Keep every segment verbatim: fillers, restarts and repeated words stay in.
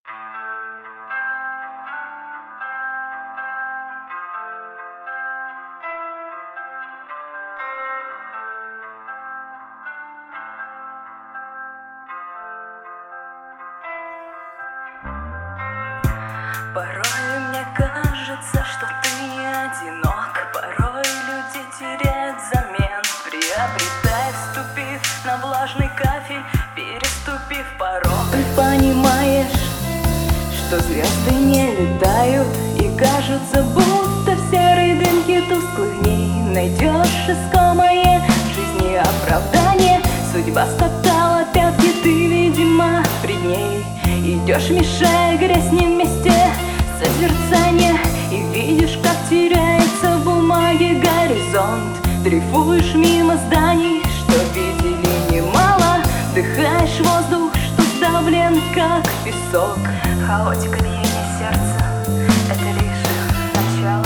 Порой мне кажется, что ты не одинок. Порой люди теряют взамен, приобретая, вступив на влажный кафель, переступив порог. Ты понимаешь, что звезды не летают, и кажется, будто в серой дымке тусклых дней найдешь искомое в жизни оправдание. Судьба стоптала пятки, ты, видимо, пред ней идешь, мешая грязь не вместе созерцания, и видишь, как теряется в бумаге горизонт. Дрейфуешь мимо зданий, что видели немало, вдыхаешь воздух, что сдавлен, как песок. Хаотика биения сердца — это лишь начало.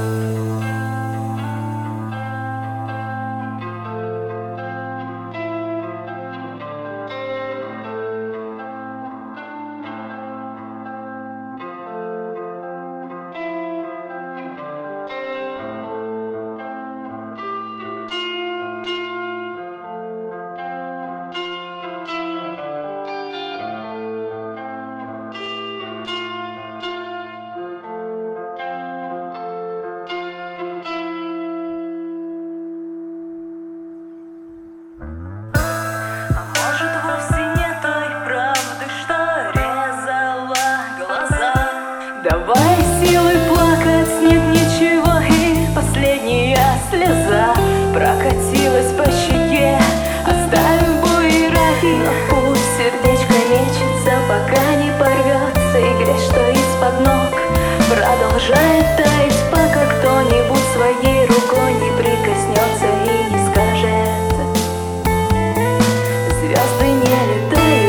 Давай силой плакать, нет ничего, и последняя слеза прокатилась по щеке, оставив буераки. Но пусть сердечко мечется, пока не порвется, и грязь, что из-под ног продолжает таять, пока кто-нибудь своей рукой не прикоснется и не скажет: звезды не летают.